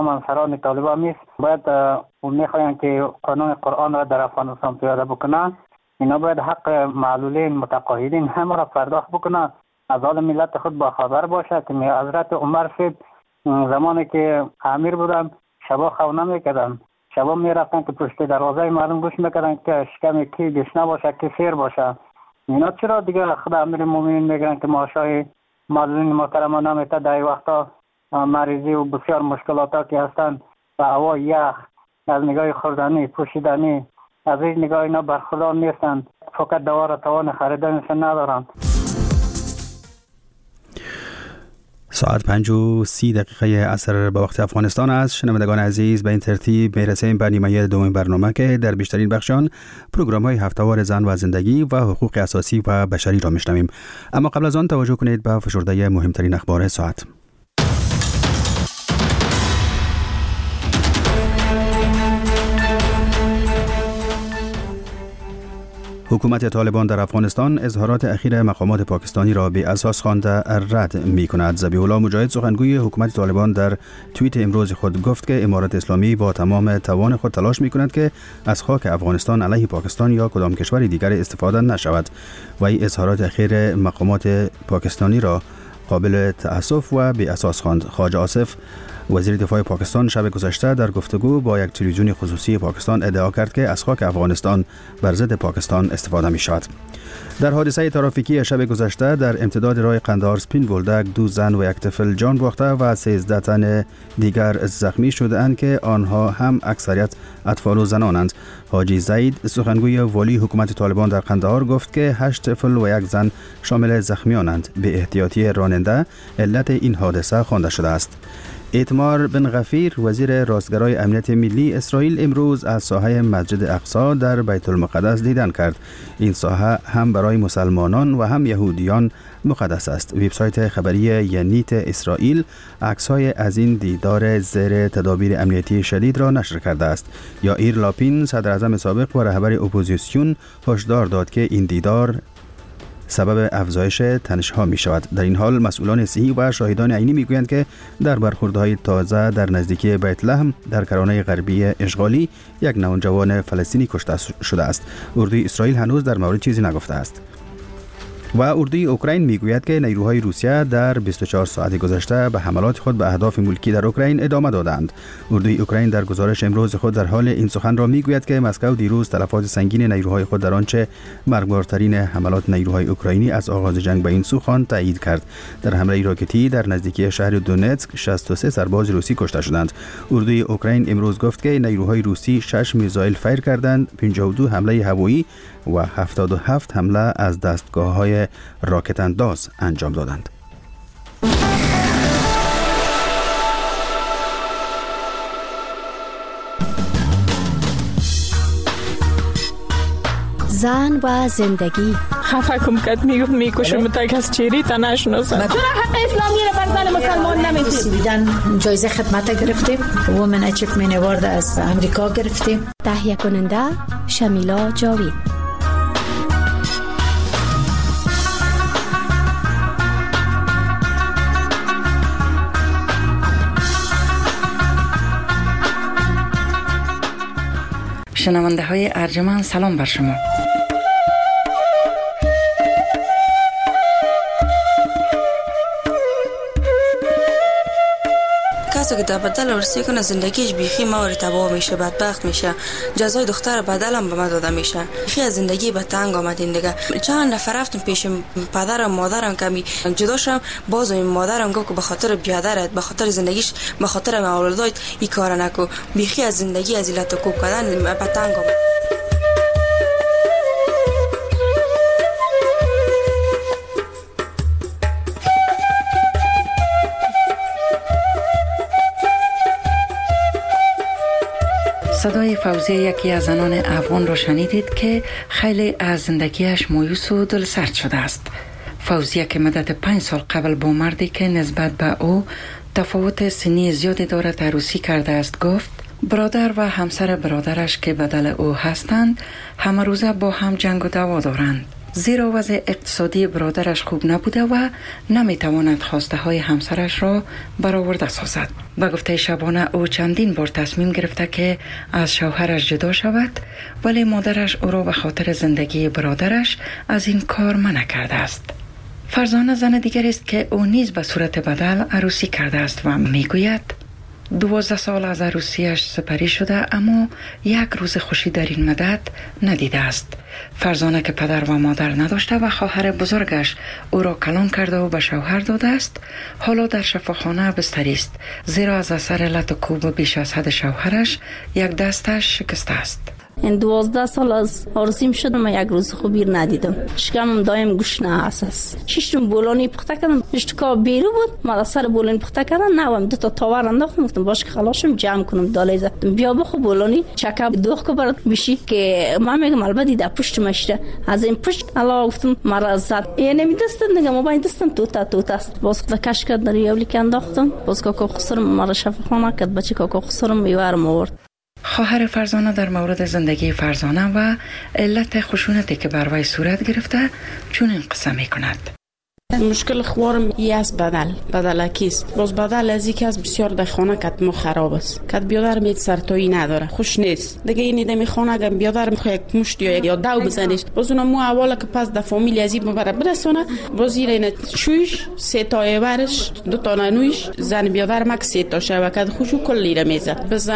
منصران طالبان نیست، باید میخواین که قانون قرآن را در افغانستان پیاده بکنن. اینا باید حق معلولین متقاعدین همه را پرداخت بکنن، از حال ملت خود با خبر باشه که حضرت عمر صاحب زمانی که امیر بودن شبا خونه میکردن، شبا میرفتن که پشت دروازه مردم گوش میکردن که شکم کی گشنه باشه کی سیر باشه. اینا چرا دیگه خدا امیر مومنین میگن که معاشای معلولین محترم نمیته؟ در وقتا مریضی و بسیار مشکلاتا که هستن و هوا یخ، از نگاه خوردنی پوشیدنی از این نگاه اینا برخوردار نیستن، فقط دوا را توان خریدنشون ندارن. ساعت 5:30 عصر به وقت افغانستان است. شنوندگان عزیز، به این ترتیب میرسیم به نیمه دوم برنامه که در بیشترین بخشان پروگرام‌های هفته‌وار زن و زندگی و حقوق اساسی و بشری را میشنویم. اما قبل از آن توجه کنید به فشرده مهمترین اخبار ساعت. حکومت طالبان در افغانستان اظهارات اخیر مقامات پاکستانی را به اساس خوانده رد می‌کند. ذبیح الله مجاهد سخنگوی حکومت طالبان در توییت امروز خود گفت که امارت اسلامی با تمام توان خود تلاش می‌کند که از خاک افغانستان علیه پاکستان یا کدام کشور دیگر استفاده نشود و این اظهارات اخیر مقامات پاکستانی را قابل تأسف و به اساس خواند. خواجه آصف وزیر دفاع پاکستان شب گذشته در گفتگو با یک تلویزیون خصوصی پاکستان ادعا کرد که از خاک افغانستان بر ضد پاکستان استفاده می شود. در حادثه ترافیکی شب گذشته در امتداد راه قندهار سپین بولدک 2 زن و 1 طفل جان باخته و 13 تن دیگر زخمی شده‌اند که آنها هم اکثریت اطفال و زنانند. حاجی زید سخنگوی والی حکومت طالبان در قندهار گفت که 8 طفل و 1 زن شامل زخمیانند. به احتیاطی راننده علت این حادثه خوانده شده است. ایتمار بن غفیر وزیر راستگرای امنیت ملی اسرائیل امروز از ساحه مسجد اقصی در بیت المقدس دیدن کرد. این ساحه هم برای مسلمانان و هم یهودیان مقدس است. وبسایت خبری ینیت اسرائیل عکس‌های از این دیدار زیر تدابیر امنیتی شدید را نشر کرده است. یائیر لاپین صدر اعظم سابق و رهبر اپوزیسیون هشدار داد که این دیدار سبب افزایش تنش‌ها می شود. در این حال مسئولان صحی و شاهدان عینی می گویند که در برخوردهای تازه در نزدیکی بیت لحم در کرانه غربی اشغالی یک نوجوان فلسطینی کشته شده است. اردوی اسرائیل هنوز در مورد چیزی نگفته است. و اردوی اوکراین میگوید که نیروهای روسیه در 24 ساعت گذشته به حملات خود به اهداف ملکی در اوکراین ادامه دادند. اردوی اوکراین در گزارش امروز خود در حال این سخن را میگوید که مسکو دیروز تلفات سنگین نیروهای خود در آنچه مرگبارترین حملات نیروهای اوکراینی از آغاز جنگ به این سو خواند تایید کرد. در حمله راکتی در نزدیکی شهر دونتسک 63 سرباز روسی کشته شدند. اردوی اوکراین امروز گفت که نیروهای روسی 6 میزایل فیر کردند، 52 حمله هوایی و 77 حمله از دستگاه‌های راکت انداز انجام دادند. زن و زندگی. خفه کم کد میکشم تا کس چیری تا نشناسن. چرا حق اسلامی را بر زن مسلمان نمیدید؟ جایزه خدمت گرفتیم، وومن اچیومنت اوارد از امریکا گرفتیم. تهیه کننده شمیلا جاوید. شنونده های ارجمند سلام بر شما. کسی که در بدل ورسی کنه زندگیش بیخی موری تباه میشه، بدبخت میشه، جزای دختر بدل هم به ما داده میشه. بیخی از زندگی به تنگ آمدین دیگه. چند نفر رفتم پیش پدرم مادرم کمی جدا شدم، باز این مادرم گفت که به خاطر بیادرت، به خاطر زندگیش، به خاطر اولادات این کار نکو. بیخی از زندگی از علت کوب کردن به تنگ آمد. صدای فوزیه یکی از زنان افغان را شنیدید که خیلی از زندگیش مایوس و دلسرد شده است. فوزیه که مدت 5 سال قبل با مردی که نسبت به او تفاوت سنی زیادی دارد عروسی کرده است گفت برادر و همسر برادرش که بدل او هستند همه روزه با هم جنگ و دعوا دارند. زیرا وضع اقتصادی برادرش خوب نبوده و نمیتواند خواسته های همسرش را برآورده سازد. با گفته شبانه او چندین بار تصمیم گرفته که از شوهرش جدا شود، ولی مادرش او را به خاطر زندگی برادرش از این کار منع کرده است. فرزانه زن دیگر است که او نیز به صورت بدل عروسی کرده است و میگوید 12 سال از عروسیش سپری شده اما یک روز خوشی در این مدت ندیده است. فرزانه که پدر و مادر نداشته و خواهر بزرگش او را کلان کرده و به شوهر داده است، حالا در شفاخانه بستری است، زیرا از اثر لط و کوب بیش از حد شوهرش یک دستش شکسته است. این 12 سال از عروسیم شدم من یک روز خوبی ندیدم. شکمم دایم گشنه است. ششم بولانی پخته کردم، اشتکا بیرو بود، ما سر بولانی پخته کردم، نوام دو تا تاور انداختم، گفتم باشه که خلاصم جمع کنم داله زدم. بیا بخو بولانی چکپ دوخ که برات بشی که من میگم البته در پشت مشته از این پشت الله گفتم مرا زد. یعنی میدستم دیگه ما با این دستم توت است. باز خدا کش کرد در یولی که انداختم، باز کاکا خسرم مرا شفاخانه کرد، بچه کاکا خسرم میوارم آورد. خواهر فرزانه در مورد زندگی فرزانه و علت خشونتی که بر وی صورت گرفته چنین قصه می کند. مشکل خوارم ای از بدل کیست. باز بدل از اینکه از بسیار در خانه کت ما خراب است. کت بیادر میت سرتایی نداره، خوش نیست. دیگه این دمی خانه اگه بیادر میخواد یک مشت یا دو بزنیش، باز اونم مو اولا که پس در فامیل از این ببره برسونه، باز این شویش 3 تا ورش 2 تا نویش زن بیادر مک 3 تا شو کد خوشو کلی را میزد.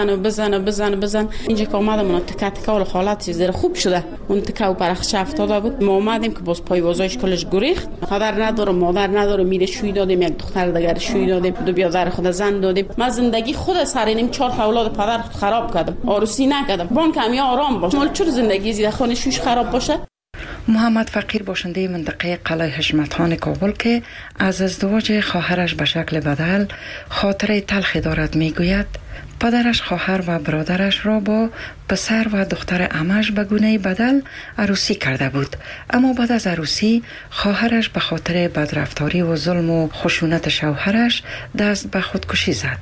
بزن اینجا که اومدم اون تک اول حالت زیر خوب شده. اون تکو برخش افتاده بود. ما اومدیم که باز پای وازایش کلش گریخت. خاطر مادر نداره، میره شوی دادیم، یک دختر دیگر شوی دادیم، 2 بیادر خود زن دادیم. من زندگی خود سرینم 4 اولاد پدر خراب کردم، عروسی نکردم. بان کمی آرام باش. مال چرا زندگی زیاد خانه شوش خراب باشه؟ محمد فقیر باشنده منطقه قلعه حشمتخان کابل که از ازدواج خواهرش به شکل بدل خاطره تلخی دارد میگوید پدرش خواهر و برادرش را با پسر و دختر عمش به گونه بدل عروسی کرده بود، اما بعد از عروسی خواهرش به خاطر بدرفتاری و ظلم و خشونت شوهرش دست به خودکشی زد.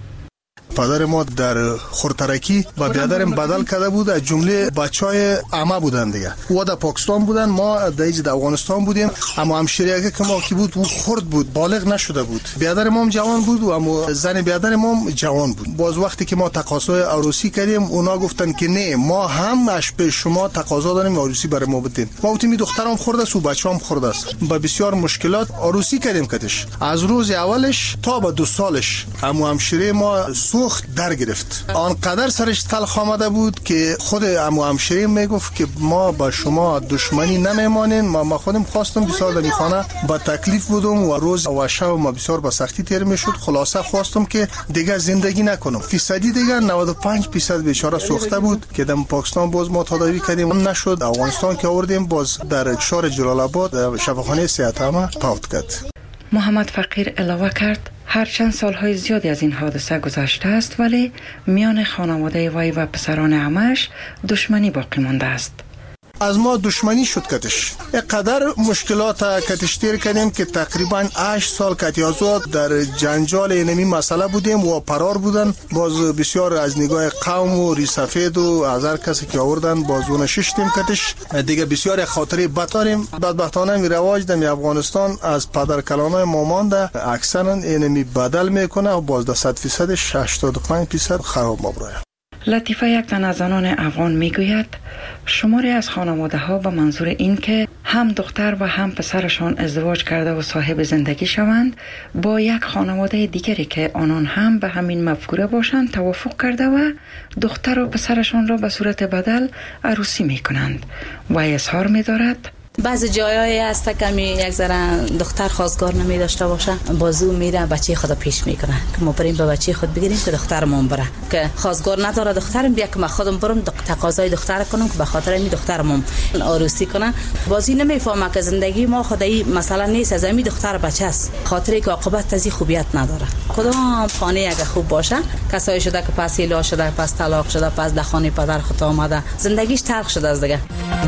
پدر ما در خورترکی با بیادرم بدل کرده بود، از جمله بچهای عمه بودن دیگه. او در پاکستان بودن، ما در افغانستان بودیم. اما همشیره که ما کی بود او خرد بود، بالغ نشده بود. بیادر ما هم جوان بود و اما زن بیادر ما هم جوان بود. باز وقتی که ما تقاضای عروسی کردیم اونا گفتن که نه، ما هم اش به شما تقاضا داریم عروسی برای ما بدین. ما گفتیم دخترم خرد است و بچه‌ام خرد است. با بسیار مشکلات عروسی کردیم کدش. از روز اولش تا به 2 سالش اما همشیره ما در گرفت. آنقدر سرش تلخ آمده بود که خود عمو همشیره میگفت که ما با شما دشمنی نمیمانیم. ما خودم خواستم بسیار در خانه با تکلیف بودم و روز و شب ما بسیار با سختی تیر میشد. خلاصه خواستم که دیگه زندگی نکنم. فیصدی دیگه 95% بیچاره سوخته بود که در پاکستان باز ما تداوی کردیم نشد. افغانستان که آوردیم باز در شهر جلال آباد شفاخانه صحت عامه فوت کرد. محمد فقیر علاوه کرد هرچند سالهای زیادی از این حادثه گذشته است ولی میان خانواده وی و پسران عمش دشمنی باقی مانده است. از ما دشمنی شد کتش. اینقدر مشکلات کتش تیر کردیم که تقریبا 8 سال کتیازات در جنجال اینمی مسئله بودیم و فرار بودن. باز بسیار از نگاه قوم و ریسفید و از هر کسی که آوردن باز اون ششتیم کتش. دیگه بسیار خاطره بد داریم. بدبختانه می رواج در افغانستان از پدر کلانای ما مانده اکثرا اینمی بدل میکنه و باز در 100%ش 85% خراب مبرای. لطیفه یک تن از زنان افغان میگوید شماری از خانواده ها به منظور این که هم دختر و هم پسرشان ازدواج کرده و صاحب زندگی شوند با یک خانواده دیگری که آنان هم به همین مفکوره باشند توافق کرده و دختر و پسرشان را به صورت بدل عروسی می کنند و اظهار می دارد بعضی جایایی هست که یک ذره دختر خواستگار نمی داشته باشه بازو میره بچه خود پیش میکنه که ما بریم به بچه خود بگیریم که دخترمون بره، که خواستگار نداره دخترم بیا که من خودم برم تقاضای دختر کنم که به خاطر این دخترمون عروسی کنه. بازی نمیفهمه که زندگی ما خدایی مثلا نیست، از این دختر بچه است، خاطری که عاقبت از خوبیت نداره. کدام خانه اگه خوب باشه کسایی شده که پس ایلا شده، پس طلاق شده، پس در خانه پدر خود آمده، زندگیش تلخ شده از دیگه.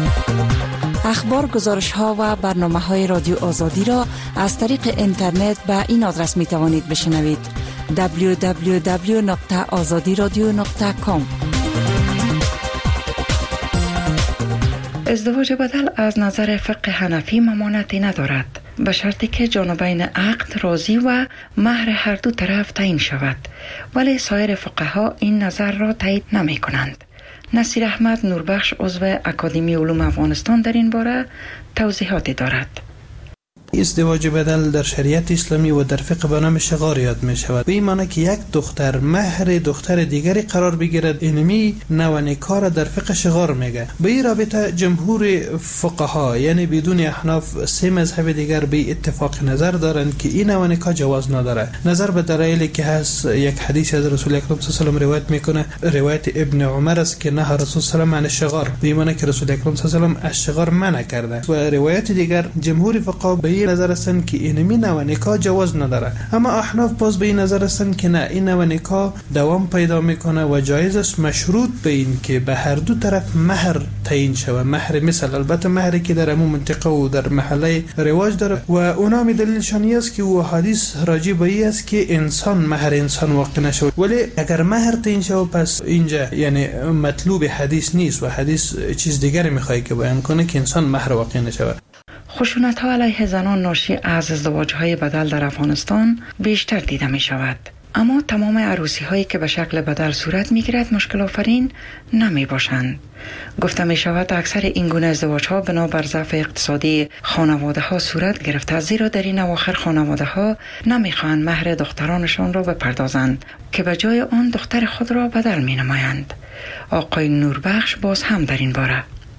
اخبار، گزارش ها و برنامه های رادیو آزادی را از طریق اینترنت به این آدرس می توانید بشنوید: www.azadiradio.com. ازدواج بدل از نظر فقه حنفی ممانعتی ندارد، به شرطی که جانبین عقد راضی و مهر هر دو طرف تعیین شود، ولی سایر فقها این نظر را تایید نمی کنند. نصیر احمد نوربخش عضو اکادمی علوم افغانستان در این باره توضیحاتی دارد. ازدواج بدل در شریعت اسلامی و در فقه به نام شغار یاد می شود. به این معنی که یک دختر مهر دختر دیگری قرار بگیرد، اینمی نوع نکاح را در فقه شغار میگه. به این رابطه جمهور فقها یعنی بدون احناف سه مذهب دیگر به اتفاق نظر دارند که این نوع نکاح جواز نداره. نظر به دلایلی که هست، یک حدیث از رسول اکرم صلی الله علیه و آله روایت میکنه، روایت ابن عمر است که نه رسول صلی الله علیه و آله شغار، به این معنی که رسول اکرم صلی الله علیه و آله از شغار منع کرده. و روایت دیگر جمهور فقها به نظر هستند که اینمی نوع نکاح جواز نداره، اما احناف باز به این نظر هستند که نه، این نوع نکاح دوام پیدا میکنه و جایز است، مشروط به این که به هر دو طرف مهر تعیین شود. مهر مثل البته مهری که در همون منطقه و در محله رواج داره و اونا می دلیلشان است که او حدیث راجع به این است که انسان مهر انسان واقع نشود. ولی اگر مهر تعیین شود پس اینجا یعنی مطلوب حدیث نیست و حدیث چیز دیگری میخواد که بیان کنه که انسان مهر واقع نشود. خشونت‌ها علیه زنان ناشی از ازدواج‌های بدل در افغانستان بیشتر دیده می شود. اما تمام عروسی‌هایی که به شکل بدل صورت می‌گیرد مشکل آفرین نمی باشند. گفته می شود اکثر این گونه ازدواج‌ها بنابر ضعف اقتصادی خانواده‌ها صورت گرفته، زیرا در این اواخر خانواده‌ها نمی‌خواهند مهر دخترانشان را بپردازند که به جای آن دختر خود را بدل می‌نمایند. آقای نوربخش باز هم در این باره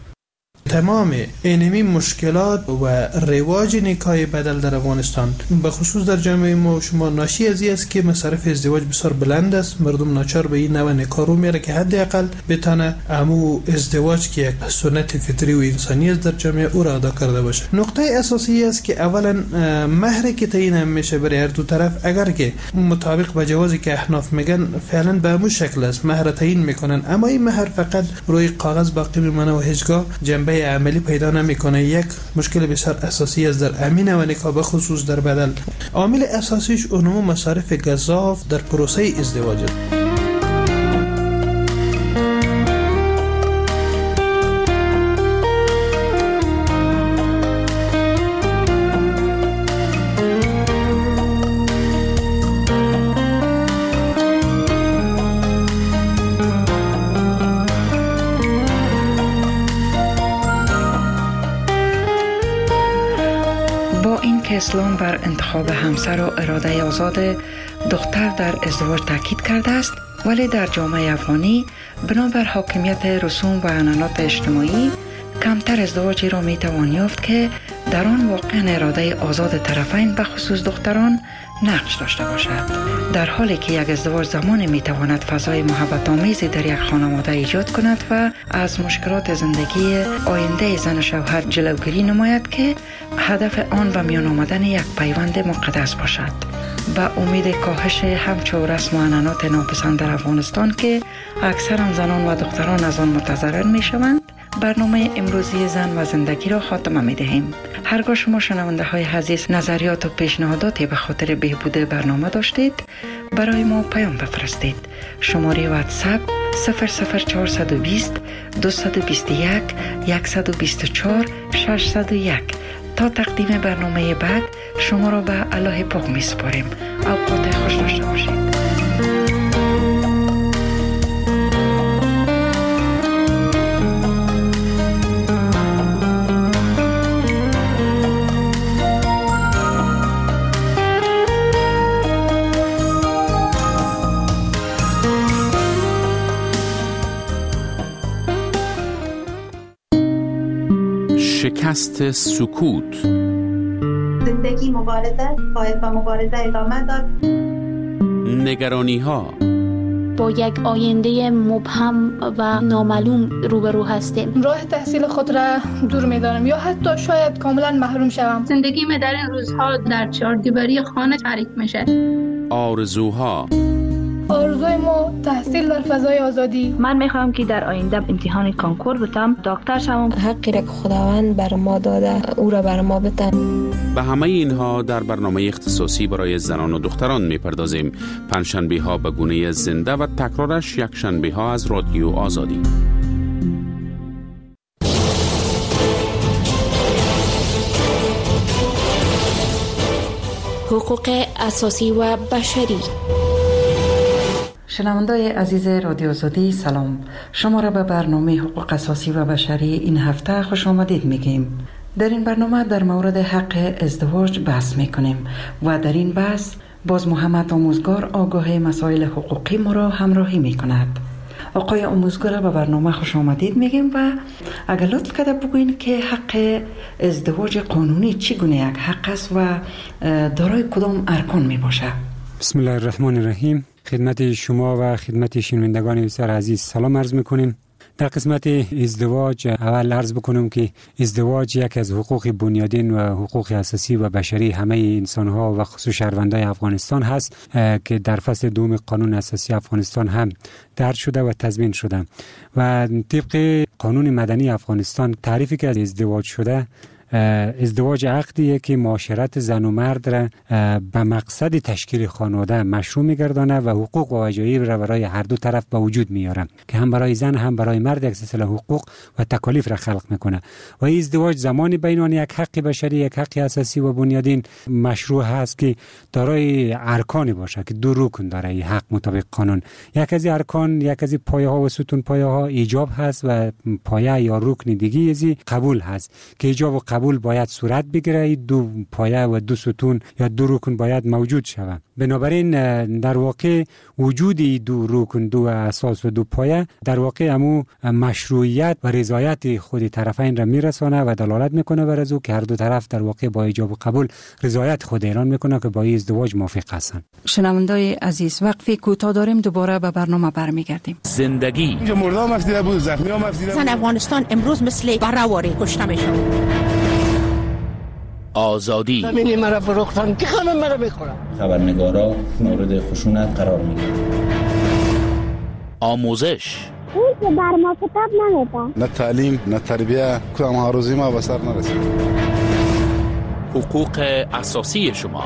تمام اینمی مشکلات و رواج نکاح بدل در افغانستان به خصوص در جامعه ما شما ناشی از این است که مصارف ازدواج بسیار بلند است. مردم ناچار به این نوع نکاح رو میره که حداقل بتونه امو ازدواج که یک سنت فطری و انسانی است در جامعه او را ادا کرده باشه. نقطه اساسی است که اولا مهری که تعیین میشه برای هر دو طرف، اگر که مطابق با جوازی که احناف میگن فعلا به همون شکل است، مهر تعیین میکنن، اما این مهر فقط روی کاغذ باقی میمونه و هیچگاه جنبه عملی پیدا نمیکنه. یک مشکل بسیار اساسی است در امین و نکاح به خصوص در بدل. عامل اساسیش اونم مصارف گزاف در پروسه ازدواج است. اسلام بر انتخاب همسر و اراده آزاد دختر در ازدواج تاکید کرده است، ولی در جامعه افغانی بنابر حاکمیت رسوم و عنعنات اجتماعی کمتر ازدواجی را میتوان یافت که در آن واقعا اراده آزاد طرفین به خصوص دختران نقش داشته باشد. در حالی که یک ازدواج زمانی میتواند فضای محبت آمیزی در یک خانواده ایجاد کند و از مشکلات زندگی آینده زن و شوهر جلوگیری نماید که هدف آن به میان آمدن یک پیوند مقدس باشد. به امید کاهش همچو رسم و عنعنات ناپسند در افغانستان که اکثر زنان و دختران از آن متضرر میشوند، برنامه امروزی زن و زندگی را خاتمه می دهیم. هرگاه شما شنونده های عزیز نظریات و پیشنهاداتی به خاطر بهبود برنامه داشتید، برای ما پیام بفرستید. شماره واتساپ 00420 221 124 601. تا تقدیم برنامه بعد شما را به الله پاک می سپاریم. اوقات خوش داشته باشید. شکست سکوت. زندگی مبارزه، باید با مبارزه ادامه داد. نگرانی ها. با یک آینده مبهم و نامعلوم روبرو هستیم. راه تحصیل خود را دور می‌دارم یا حتی شاید کاملا محروم شوم. زندگی در این روزها در چهاردیواری خانه تعریف میشه. آرزوها. آرزوی ما تحصیل در فضای آزادی. من میخوام که در آینده امتحان کنکور بتم، دکتر شوم. حقی را که خداوند بر ما داده او را بر ما بده. به همه اینها در برنامه اختصاصی برای زنان و دختران میپردازیم. پنجشنبه ها به گونه زنده و تکرارش یک شنبه ها از رادیو آزادی. حقوق اساسی و بشری. شنوندای عزیز رادیو آزادی سلام، شما را به برنامه حقوق اساسی و بشری این هفته خوش آمدید میگیم. در این برنامه در مورد حق ازدواج بحث میکنیم و در این بحث باز محمد آموزگار آگاه مسائل حقوقی ما را همراهی میکند. آقای آموزگار به برنامه خوش آمدید میگیم و اگر لطف کرده بگوین که حق ازدواج قانونی چگونه یک حق است و دارای کدام ارکان میباشه؟ بسم الله الرحمن الرحیم. خدمت شما و خدمت شنوندگان بسیار عزیز سلام عرض میکنیم. در قسمت ازدواج اول عرض بکنم که ازدواج یک از حقوق بنیادین و حقوق اساسی و بشری همه انسان‌ها و خصوص شهروندان افغانستان هست که در فصل دوم قانون اساسی افغانستان هم درج شده و تضمین شده و طبق قانون مدنی افغانستان تعریفی که از ازدواج شده، ازدواج عقدیه که معاشرت زن و مرد را به مقصد تشکیل خانواده مشروع می‌گردانه و حقوق و وجایب را برای هر دو طرف به وجود میاره که هم برای زن هم برای مرد یک سلسله حقوق و تکالیف را خلق میکنه و این ازدواج زمانی بین یک حق بشری، یک حق اساسی و بنیادین مشروع هست که دارای ارکانی باشه که دو رکن داره این حق مطابق قانون. یک از ارکان، یک از پایه ها و ستون پایه ها ایجاب هست و پایه یا رکن دیگه ازی قبول هست که ایجاب و قبول باید صورت بگیره، دو پایه و دو ستون یا دو رکن باید موجود شود. بنابراین در واقع وجود دو رکن، دو اساس و دو پایه در واقع همو مشروعیت و رضایت خود طرفین را میرسانه و دلالت میکنه بر از او که هر دو طرف در واقع با ایجاب و قبول رضایت خود اعلان میکنه که با این ازدواج موافق هستند. شنوندای عزیز وقفی کوتاه داریم، دوباره به برنامه برمیگردیم. زندگی مردم افسیده بود، زخمی هم افسیده بود. زن افغانستان امروز مثل بره‌واری کشته میشه. آزادی زمینی مرا فروختن که همه مرا میخورن. خبرنگارا مورد خشونت قرار میگیرن. آموزش اون که بر ما کتاب نمیده، نه تعلیم نه تربیه، کدام هاروزی ما به سر نرسید. حقوق اساسی شما.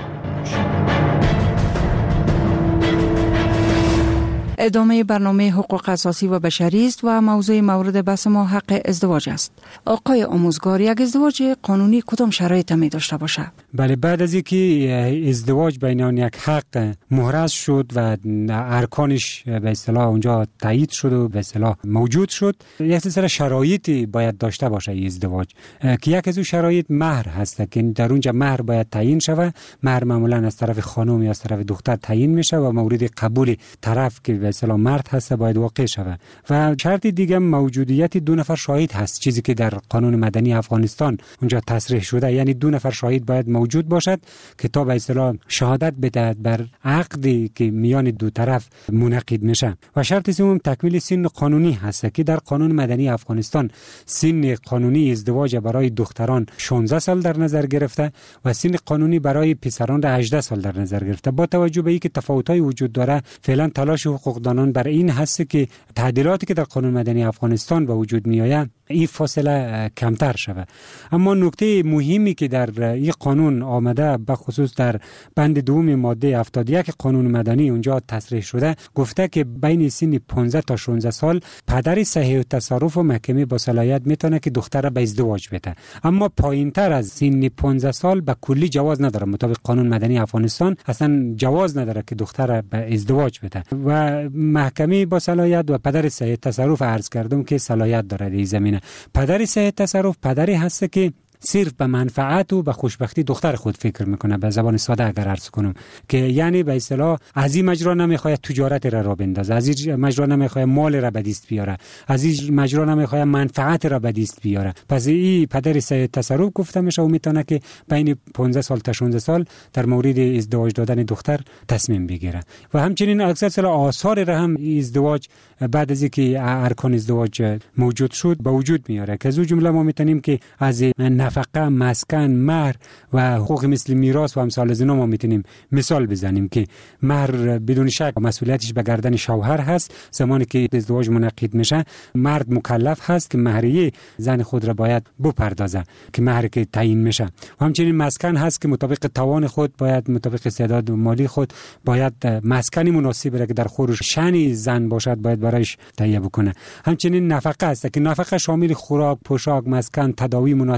ادامه برنامه حقوق اساسی و بشری است و موضوع مورد بحث ما حق ازدواج است. آقای آموزگار، یک ازدواج قانونی کدام شرایط می داشته باشه؟ بله، بعد از اینکه ازدواج بین آن یک حق محرز شد و ارکانش به اصطلاح اونجا تایید شد و به اصطلاح موجود شد، یک سلسله شرایطی باید داشته باشه این ازدواج که یک از اون شرایط مهر هست که در اونجا مهر باید تعیین شود. مهر معمولا از طرف خانم یا از طرف دختر تعیین میشه و مورد قبول طرف که به اصطلاح مرد هست باید واقع شود. و شرط دیگه موجودیت دو نفر شاهد هست، چیزی که در قانون مدنی افغانستان اونجا تصریح شده، یعنی دو نفر شاهد باید موجود باشد که تا به اصطلاح شهادت بدهد بر عقدی که میان دو طرف منعقد میشه. و شرط سوم تکمیل سن قانونی هست که در قانون مدنی افغانستان سن قانونی ازدواج برای دختران 16 سال در نظر گرفته و سن قانونی برای پسران را 18 سال در نظر گرفته. با توجه به اینکه تفاوت‌های وجود داره، فعلا تلاش حقوقدانان بر این هست که تعدیلاتی که در قانون مدنی افغانستان به وجود میآید این فاصله کمتر شود. اما نکته مهمی که در این قانون آمده به خصوص در بند دوم ماده 71 قانون مدنی اونجا تصریح شده، گفته که بین سن 15 تا 16 سال پدر صحیح التصرف و محکمه با صلاحیت میتونه که دختر را به ازدواج بده. اما پایینتر از سن 15 سال به کلی جواز نداره. مطابق قانون مدنی افغانستان اصلا جواز نداره که دختر را به ازدواج بده و محکمه با صلاحیت و پدر صحیح التصرف عرض کردم که صلاحیت داره در این زمینه. پدر صحیح التصرف پدری هست که صرف به منفعت و به خوشبختی دختر خود فکر میکنه. به زبان ساده اگر عرض کنم که یعنی به اصطلاح از این مجرا نمیخواد تجارت را بندازه، از این مجرا نمیخواد مال را به دست بیاره، از این مجرا نمیخواد منفعت را به دست بیاره. پس این پدر صحیح التصرف گفته میشه و میتونه که بین 15 سال تا 16 سال در مورد ازدواج دادن دختر تصمیم بگیره. و همچنین اکثر آثار را هم ازدواج بعد از اینکه ارکان ازدواج موجود شد به وجود میاره که از اون جمله ما میتونیم که از نفقه، مسکن، مهر و حقوق مثل میراث و امثال از اینا ما میتونیم مثال بزنیم که مهر بدون شک مسئولیتش به گردن شوهر هست. زمانی که ازدواج منعقد میشه مرد مکلف هست که مهریه زن خود را باید بپردازه که مهر که تعیین میشه. و همچنین مسکن هست که مطابق توان خود باید مطابق استعداد مالی خود باید مسکنی مناسب را که در خورش شأن زن باشد باید برایش تهیه بکنه. همچنین نفقه است که نفقه شامل خوراک، پوشاک، مسکن، تداوی مناسب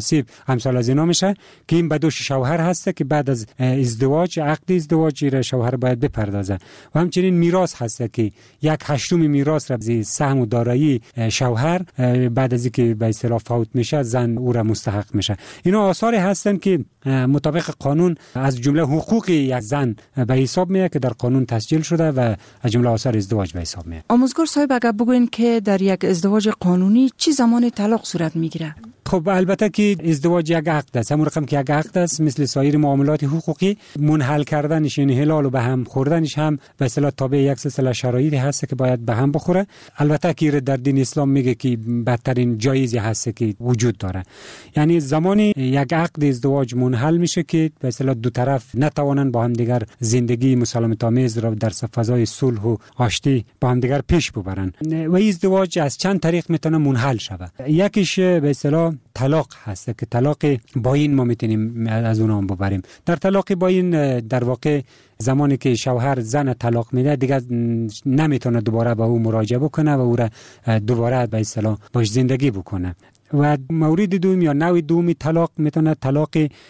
امثال از اینا میشه که این به دوش شوهر هست که بعد از ازدواج، عقد ازدواج را شوهر باید بپردازه. و همچنین میراث هست که 1/8 میراث را از سهم و دارایی شوهر بعد از اینکه به اصطلاح فوت میشه زن او را مستحق میشه. اینا آثاری هستن که مطابق قانون از جمله حقوق یک زن به حساب میاد که در قانون تسجیل شده و از جمله آثار ازدواج به حساب میاد. آموزگار صاحب اگر بگوین که در یک ازدواج قانونی چی زمان طلاق صورت میگیره؟ خب البته که ازدواج یک عقد است، همون رقم که یک عقد است، مثل سایر معاملات حقوقی منحل کردنش یعنی حلال و به هم خوردنش هم به اصطلاح تابع یک سلسله شرایطی هست که باید به هم بخوره. البته که در دین اسلام میگه که بدترین جایزی هست که وجود داره، یعنی زمانی یک عقد ازدواج منحل میشه که به اصطلاح دو طرف نتوانن با هم دیگر زندگی مسالمت آمیز را در فضای صلح و آشتی با هم دیگر پیش ببرن. و ازدواج از چند طریق میتونه منحل شود. یکیش به اصطلاح طلاق هست که طلاق باین ما میتونیم از اون هم ببریم. در طلاق باین در واقع زمانی که شوهر زن طلاق میده دیگه نمیتونه دوباره به او مراجعه بکنه و او را دوباره به اصطلاح باش زندگی بکنه. و مورد دوم یا نوع دومی طلاق میتونه طلاق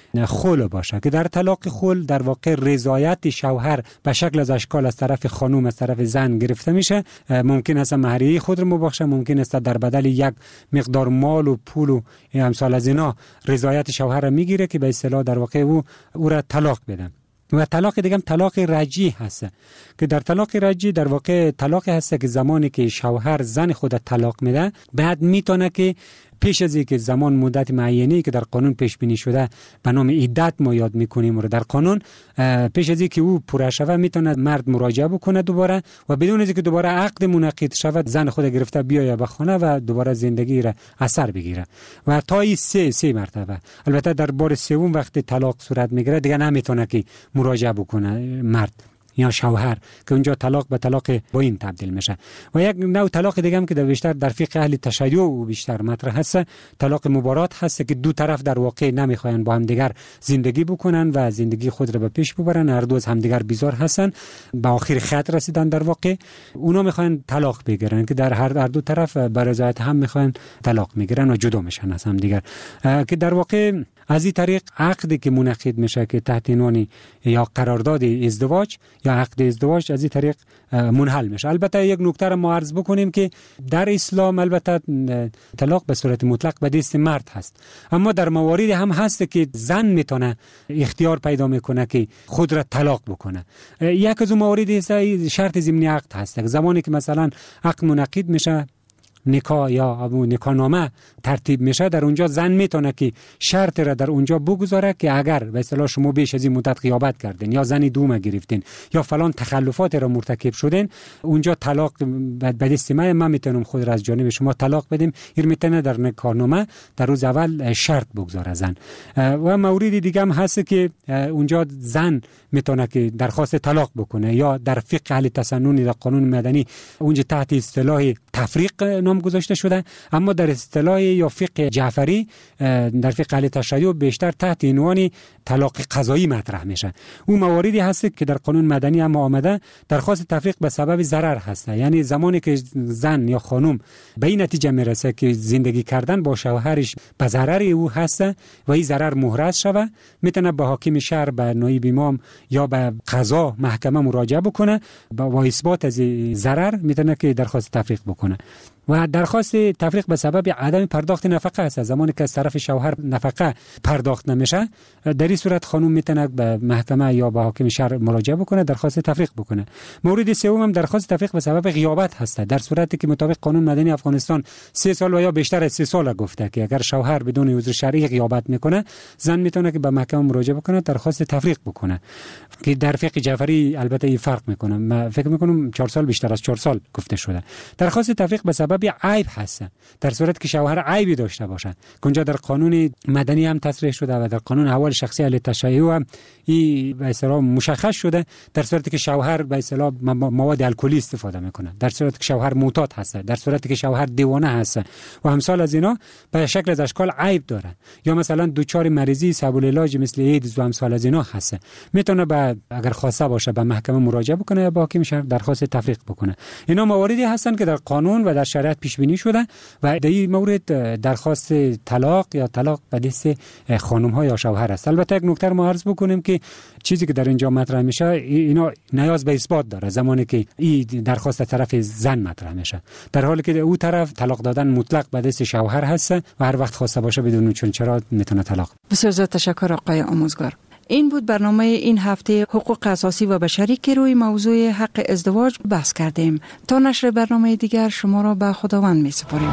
خلع باشه که در طلاق خلع در واقع رضایت شوهر به شکل از اشکال از طرف خانم از طرف زن گرفته میشه. ممکن است مهریه خود رو مبخشه، ممکن است در بدل یک مقدار مال و پول و امثال از اینا رضایت شوهر را میگیره که به اصطلاح در واقع او را طلاق بده. و طلاق دیگه هم طلاق رجعی هست که در طلاق رجعی در واقع طلاق هست که زمانی که شوهر زن خود طلاق میده بعد میتونه که پیش از اینکه زمان مدت معینی که در قانون پیش بینی شده به نام عدت ما یاد میکنیم و در قانون پیش از اینکه او پوره شود میتونه مرد مراجعه بکنه دوباره و بدون از اینکه دوباره عقد منعقد شود زن خود گرفته بیاید به خانه و دوباره زندگی را اثر بگیره و تا این سه مرتبه. البته در بار سوم وقتی طلاق صورت میگیره دیگه نمیتونه که مراجعه بکنه مرد یا شوهر که اونجا طلاق به طلاق باین تبدیل میشه. و یک نوع طلاق دیگه هم که در بیشتر در فقه اهل تشیع و بیشتر مطرح هست طلاق مبارات هست که دو طرف در واقع نمیخواین با هم دیگر زندگی بکنن و زندگی خود را به پیش ببرن، هر دو از هم دیگر بیزار هستن، به آخر خط رسیدن در واقع اونا میخواین طلاق بگیرن که در هر دو طرف به رضایت هم میخواین طلاق میگیرن و جدا میشن از هم دیگر که در واقع از این طریق عقدی که منعقد میشه که تحت عنوان یا قرارداد ازدواج یا عقد ازدواج از این طریق منحل میشه. البته یک نکته را ما عرض بکنیم که در اسلام البته طلاق به صورت مطلق به دست مرد هست، اما در مواردی هم هست که زن میتونه اختیار پیدا میکنه که خود را طلاق بکنه. یک از اون مواردی شرط ضمنی عقد هست. زمانی که مثلا عقد منعقد میشه نکاح یا نکاح نامه ترتیب میشه در اونجا زن میتونه که شرط را در اونجا بگذاره که اگر به اصطلاح شما بیش از این مدت غیابت کردین یا زنی دوم گرفتین یا فلان تخلفات را مرتکب شدین اونجا طلاق به دست من میتونم خود را از جانب شما طلاق بدیم. این میتونه در نکاح نامه در روز اول شرط بگذاره زن. و موردی دیگه هم هست که اونجا زن میتونه که درخواست طلاق بکنه یا در فقه اهل تسنن در قانون مدنی اونجا تحت اصطلاح تفریق نام گذاشته شده، اما در اصطلاح یا فقه جعفری در فقه اهل تشیع بیشتر تحت عنوان طلاق قضایی مطرح میشه. اون مواردی هست که در قانون مدنی هم آمده درخواست تفریق به سبب ضرر هست، یعنی زمانی که زن یا خانم به این نتیجه میرسه که زندگی کردن با شوهرش به ضرر او هست و این ضرر محرز شوه میتونه به حاکم شهر به نایب امام یا به قضا محکمه مراجعه بکنه با اثبات از ضرر میتونه که درخواست تفریق بکنه. و درخواست تفریق به سبب عدم پرداخت نفقه است. زمانی که از طرف شوهر نفقه پرداخت نمیشه در این صورت خانم میتونه به محکمه یا به حاکم شهر مراجعه بکنه درخواست تفریق بکنه. مورد سوم هم درخواست تفریق به سبب غیابت هست، در صورتی که مطابق قانون مدنی افغانستان 3 سال و یا بیشتر از 3 سال گفته که اگر شوهر بدون عذر شرعی غیابت میکنه زن میتونه که به محکمه مراجعه بکنه درخواست تفریق بکنه که در فقه جعفری البته این فرق میکنه. من فکر میکنم 4 سال بیشتر از 4 سال گفته شده. درخواست تفریق به سبب عیب هست، در صورتی که شوهر عیبی داشته باشه که اونجا در قانون مدنی هم تصریح شده و در قانون احوال شخصی اهل تشیع هم این به اصطلاح مشخص شده. در صورتی که شوهر به اصطلاح مواد الکلی استفاده میکنه، در صورتی که شوهر معتاد هست، در صورتی که شوهر دیوانه هست و امثال از اینا به شکل از اشکال عیب داره یا مثلا دچار مریضی صعب العلاج مثل ایدز و امثال از اینا هست، میتونه اگر خواسته باشه به محکمه مراجعه بکنه یا با حاکم شهر درخواست تفریق بکنه. اینا مواردی هستن که در قانون قانون و در شریعت پیش بینی شده و در این مورد درخواست طلاق یا طلاق به دست خانم ها یا شوهر است. البته یک نکته ما عرض بکنیم که چیزی که در اینجا مطرح میشه اینا نیاز به اثبات داره زمانی که این درخواست طرف زن مطرح میشه، در حالی که او طرف طلاق دادن مطلق به دست شوهر هست و هر وقت خواسته باشه بدون چرا میتونه طلاق. بسیار زیاد تشکر آقای آموزگار. این بود برنامه این هفته حقوق اساسی و بشری که روی موضوع حق ازدواج بحث کردیم. تا نشر برنامه دیگر شما را به خداوند میسپاریم.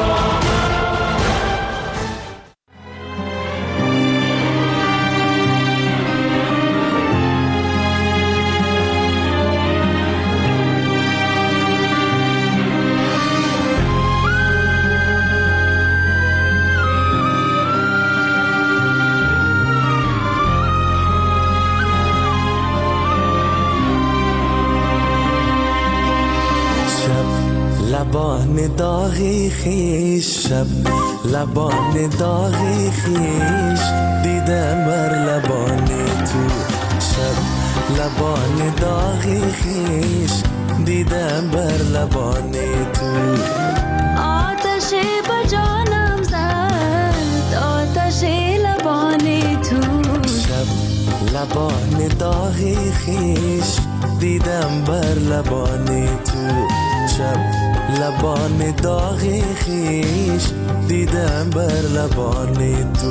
لبان داغی خیش، شب لبان داغی خیش دیدم بر لبان تو، شب لبان داغی خیش دیدم بر لبان تو. آتش به جانم زد آتش لبان تو، شب لبان داغی خیش دیدم بر لبان تو، شب لبان داغی خیش دیدم بر لبان تو.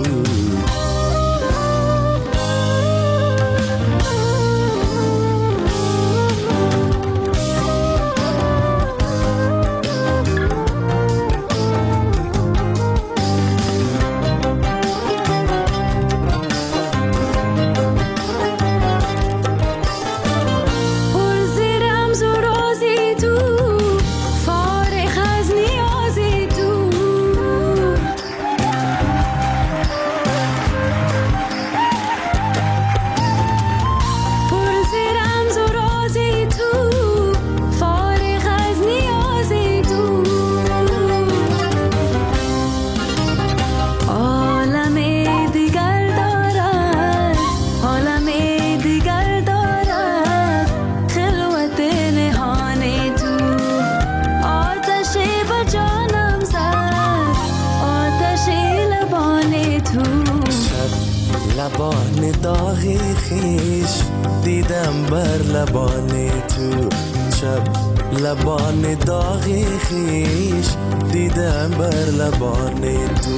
لبان داغی خیش دیدم بر لبان تو، شب لبان داغی خیش دیدم بر لبان تو.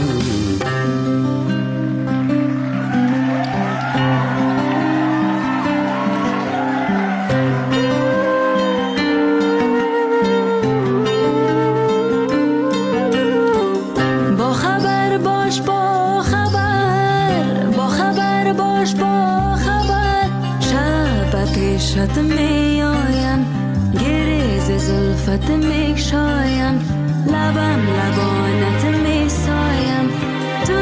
شد می آیم گریز زلفت می شایم لبم لبانت می سایم تو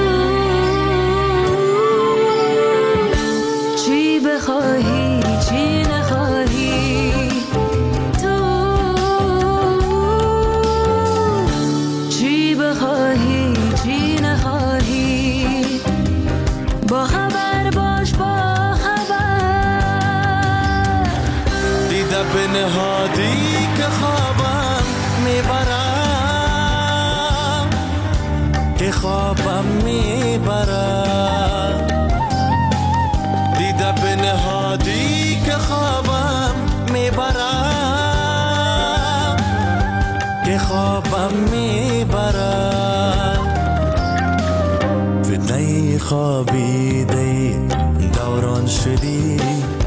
چی بخواهی چی نخواهی تو چی بخواهی چی نخواهی با خبر باش با به نهادی که خوابم میبرم که خوابم میبرم دیده به نهادی که خوابم میبرم که خوابم میبرم فتنه خوابیده دوران شدی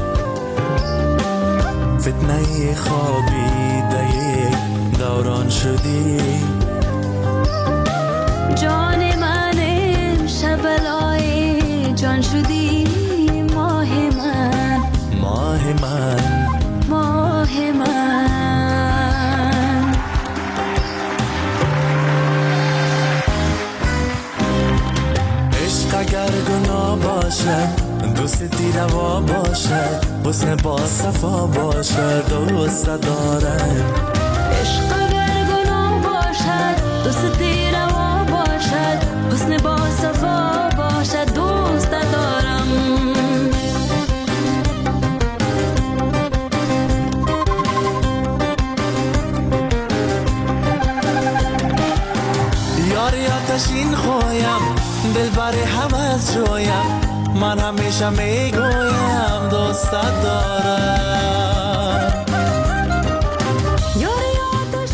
فتنه خوابیده دوران شدی جان من امشب لای جان شدی ماه من ماه من ماه من عشق اگر گناه باشد دوستی روا باشد حسن با صفا باشد دوست دارم عشق اگر گناه باشد دوستی روا باشد حسن با صفا باشد دوست دارم نشین خویم دل بری حوض جویم من همیشه میگویم دوستت دارم